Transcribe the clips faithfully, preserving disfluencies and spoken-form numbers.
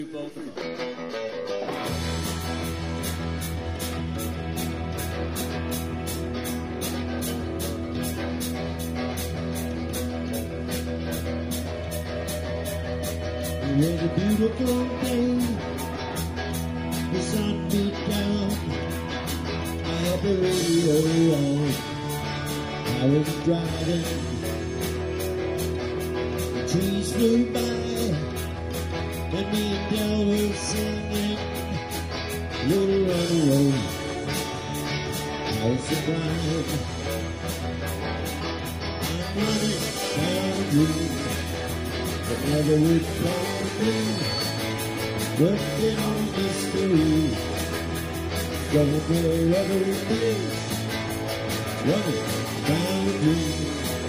both of them. It was a beautiful day. The sun beat down. I had the radio on. I was driving. The trees flew by, and me and Del were singing Little Runaway. House of Bride. I'm running down the road that never would come again. Working on mystery, going wherever it is, running down the road.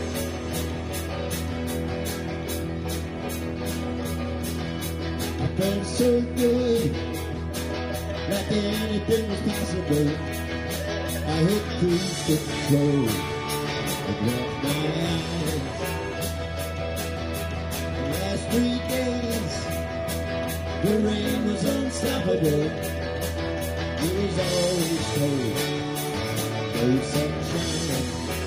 I felt so good, like anything was possible. I hit cruise control and dropped my eyes. The last three days, the rain was unstoppable. It was always cold, no sunshine.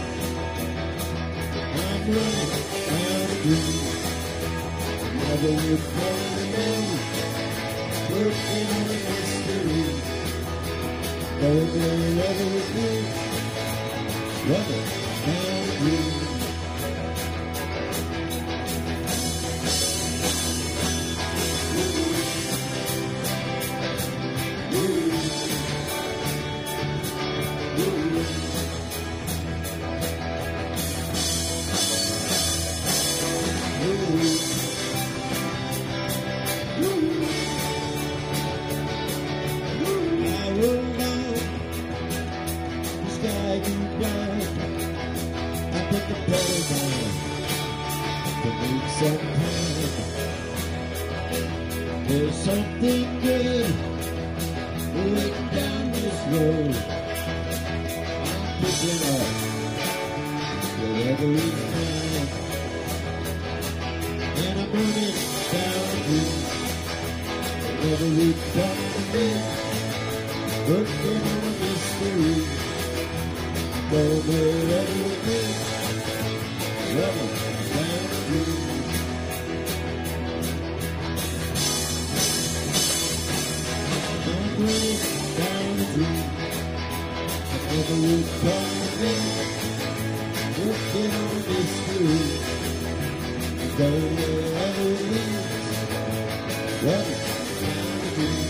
I'm running down the green, never would come again. Working on a mystery, going wherever it is, running down the green. There's something good waiting down this road. I'm picking up wherever we can, and I'm running down the road. Wherever we come again, working on a mystery, going wherever it is, running down the road. Running down the street, wherever we come again, working on this street, going wherever it is, running down the street.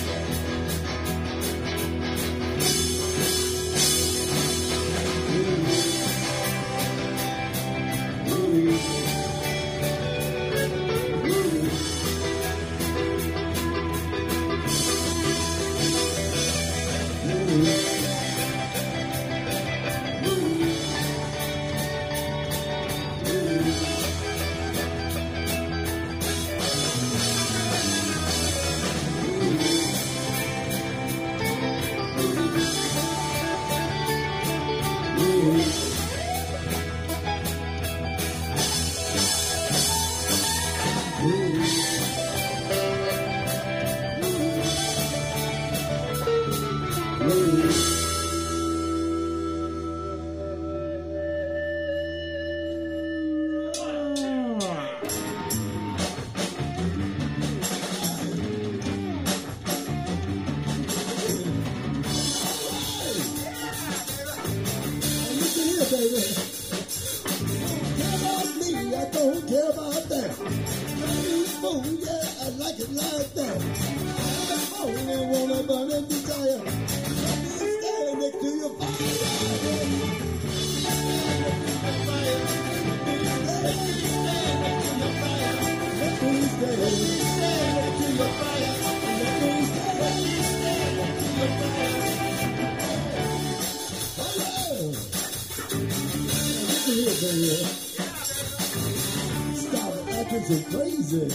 Stop acting so crazy.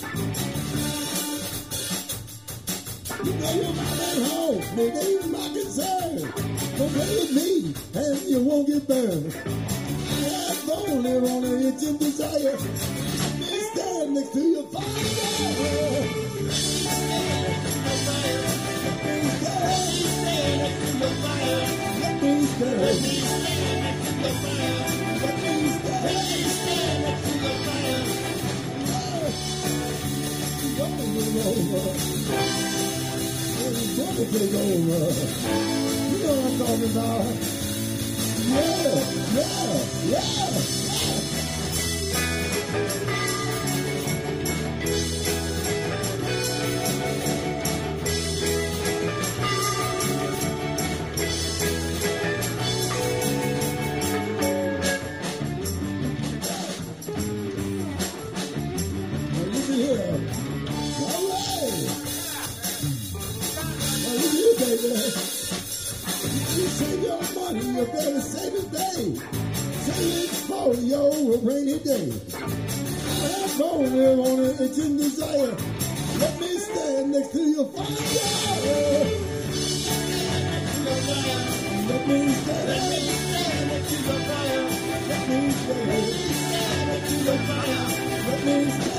You know you're not at home, nigga, ain't my concern. Don't play with me, and you won't get burned. I have only on an itching desire. Stand stand next to your fire. Let me stand. Let me Take over. You know what I'm talking about. Yeah, yeah, yeah. Now listen here. All right. Baby. You save your money, you better save it day. Save it for your rainy day. That phone will on it, it's in desire. Let me stand next to your fire. Let me stand. Let me stand next to your fire. Let me stand. Let me stand next to your fire. Let me stand.